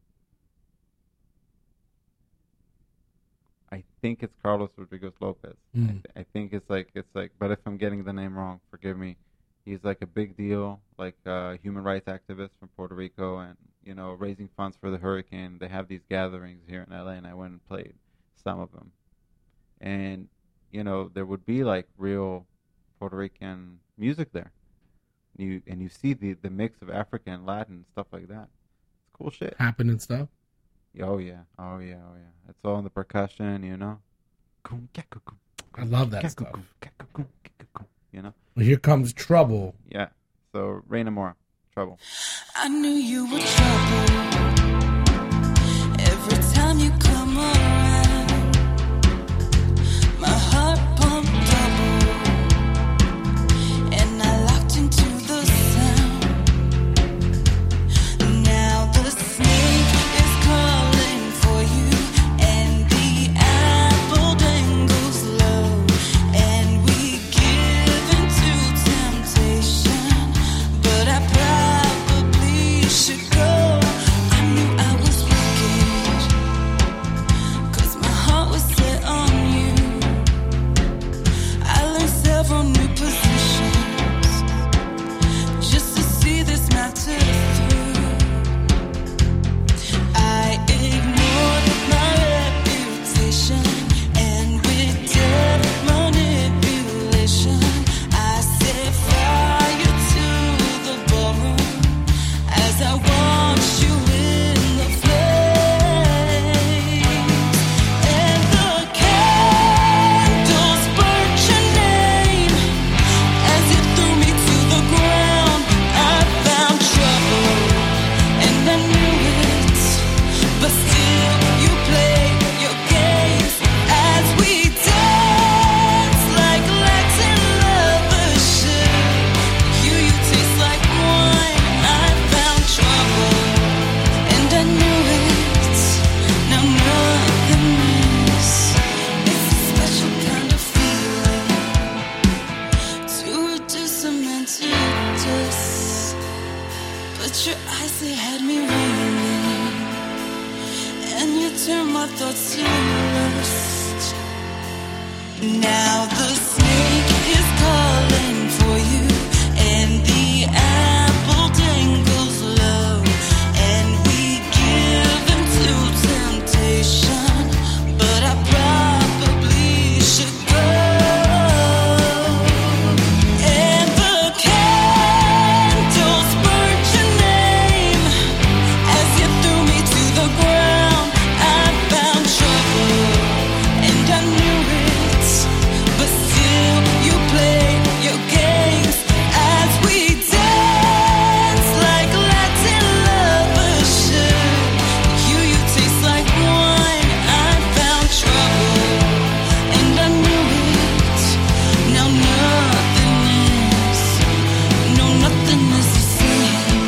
I think it's Carlos Rodriguez Lopez. Mm. I, th- I think it's like it's like, but if I'm getting the name wrong, forgive me. He's like a big deal, like a human rights activist from Puerto Rico, and you know, raising funds for the hurricane. They have these gatherings here in L A, and I went and played some of them. And you know, there would be like real Puerto Rican music there. You and you see the the mix of African and Latin stuff like that. It's cool shit. Happen and stuff. Oh yeah, oh yeah, oh yeah. It's all in the percussion, you know. I love that stuff. You know. Well, here comes Trouble. Yeah. So Reina Mora, Trouble. I knew you were trouble. Every time you come around, my heart pumped double, and I locked into the sound. Now the snake is calling for you, and the apple dangles low, and we give into temptation, but I probably should go. I your eyes, they had me reeling, and you turned my thoughts to lust. Now the snake is calling for you, and the apple dangles low, and we give into temptation, but I probably should go. And the candles burnt your name as you threw me to the ground. I found trouble, and I knew it, but still you played your games as we danced like Latin lovers should. You, you taste like wine. I found trouble, and I knew it. Now nothing is, no, nothing is the same.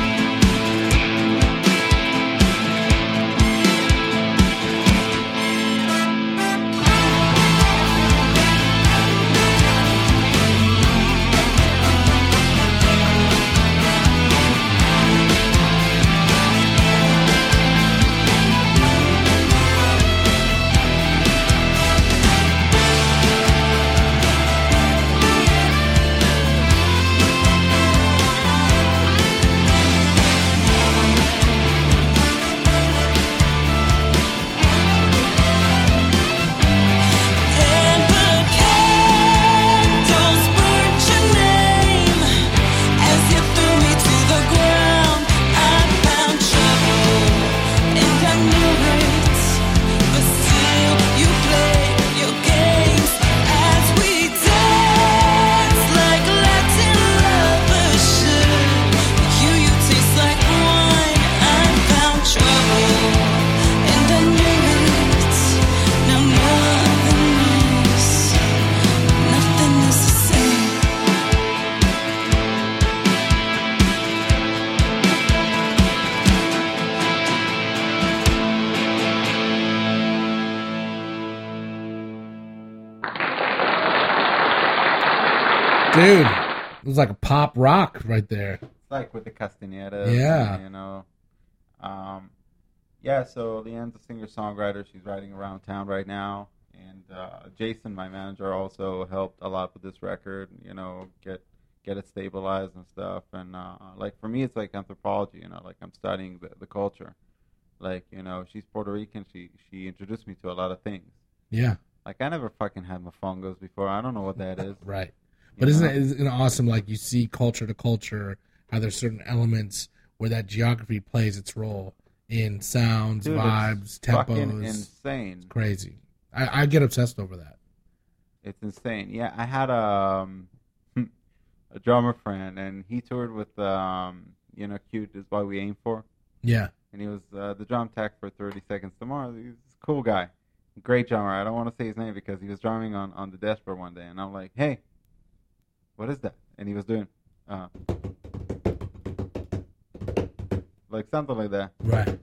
And the candles burnt your name as you threw me to the ground. I found trouble, and I knew it, but still you played your games as we danced like Latin lovers should. You, you taste like wine. I found trouble, and I knew it. Now nothing is, nothing is the same. Dude, it was like a pop rock right there. It's like with the Castanedas. Yeah. You know. Um, yeah, so Leanne's a singer-songwriter. She's writing around town right now. And uh, Jason, my manager, also helped a lot with this record, you know, get get it stabilized and stuff. And, uh, like, for me, it's like anthropology, you know, like I'm studying the, the culture. Like, you know, she's Puerto Rican. She, she introduced me to a lot of things. Yeah, Like, I never fucking had mofongos before. I don't know what that is. right. you But isn't know? it, isn't it awesome? Like you see culture to culture, how there's certain elements where that geography plays its role in sounds, Dude, it's vibes, fucking tempos. insane. Crazy. I, I get obsessed over that. It's insane. Yeah, I had a um, a drummer friend, and he toured with um, you know, Cute is What We Aim For, Yeah. and he was uh, the drum tech for thirty Seconds to Mars. He's a cool guy, great drummer. I don't want to say his name because he was drumming on on the Desperate one day, and I'm like, hey, what is that? And he was doing uh, like something like that, Right.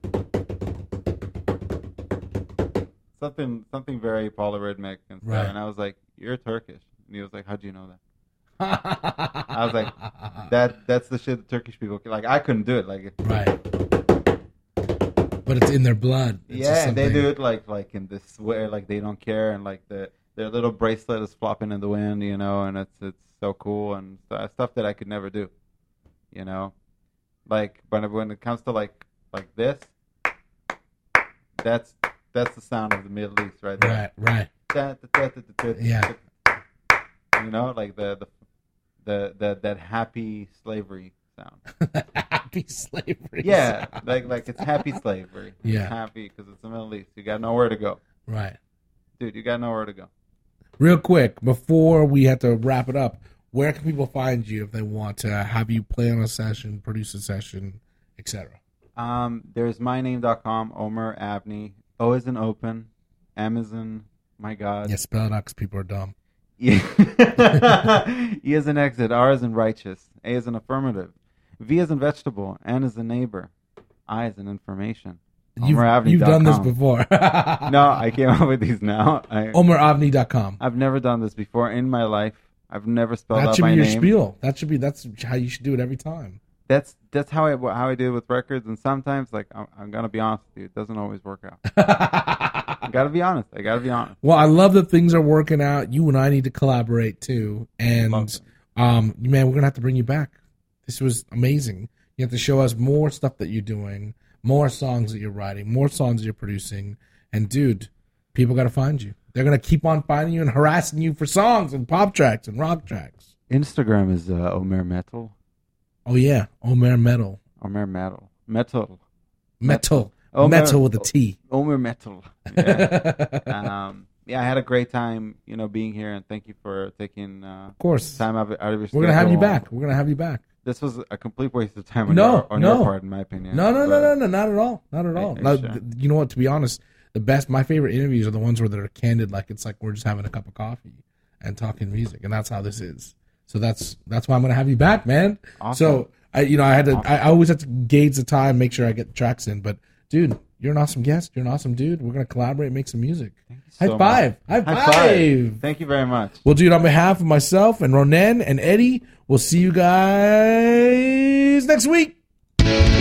something something very polyrhythmic and stuff. Right. And I was like, you're Turkish, and he was like, how'd you know that? I was like, that that's the shit the Turkish people like. I couldn't do it. Like, Right. But it's in their blood. It's just yeah, and they something- do it like like in this way, like they don't care, and like the their little bracelet is flopping in the wind, you know, and it's it's so cool and st- stuff that I could never do, you know, like but when it comes to like like this, that's that's the sound of the Middle East right there. Right, right. Da, da, da, da, da, da, Yeah. you know, like the the the, the that happy slavery sound. Happy slavery. Yeah, sound. like like it's happy slavery. Yeah. It's happy because it's the Middle East. You got nowhere to go, Right. dude. You got nowhere to go. Real quick, before we have to wrap it up, where can people find you if they want to have you play on a session, produce a session, et cetera? Um, there's my name dot com, Omer Abney. O is an open, M is in my God. Yeah, spell it out because people are dumb. E E is an exit, R is in righteous, A is an affirmative, V is in vegetable, N is in neighbor, I is in information. You've, Omer Avni you've dot done this com. before. No, I came up with these now. I, Omer Avni dot com. I've never done this before in my life. I've never spelled That out should my be your name. spiel. That should be that's how you should do it every time. that's that's how I how I did with records. And sometimes, like I'm, I'm gonna be honest with you, it doesn't always work out. I gotta be honest. I gotta be honest. Well, I love that things are working out. You and I need to collaborate too. And um, man, we're gonna have to bring you back. This was amazing. You have to show us more stuff that you're doing, more songs that you're writing, more songs that you're producing. And dude, people gotta find you. They're gonna keep on finding you and harassing you for songs and pop tracks and rock tracks. Instagram is uh, Omer Metal. Oh yeah, Omer Metal. Omer Metal. Metal. Metal. Omer, Metal with a T. Omer Metal. Yeah. um, yeah, I had a great time, you know, being here, and thank you for taking uh, of course time out of, out of your schedule. We're gonna have you back. We're gonna have you back. This was a complete waste of time on, no, your, on no. your part, in my opinion. No, no, no, no, no, not at all. Not at all. Hey, No, sure. th- you know what? To be honest, the best, my favorite interviews are the ones where they're candid, like it's like we're just having a cup of coffee and talking music, and that's how this is. So that's that's why I'm gonna have you back, man. Awesome. So I, you know, I had to, Awesome. I, I always have to gauge the time, make sure I get the tracks in. But dude, you're an awesome guest. You're an awesome dude. We're gonna collaborate, and make some music. High so five! much. High High five! five! Thank you very much. Well, dude, on behalf of myself and Ronen and Eddie, we'll see you guys next week.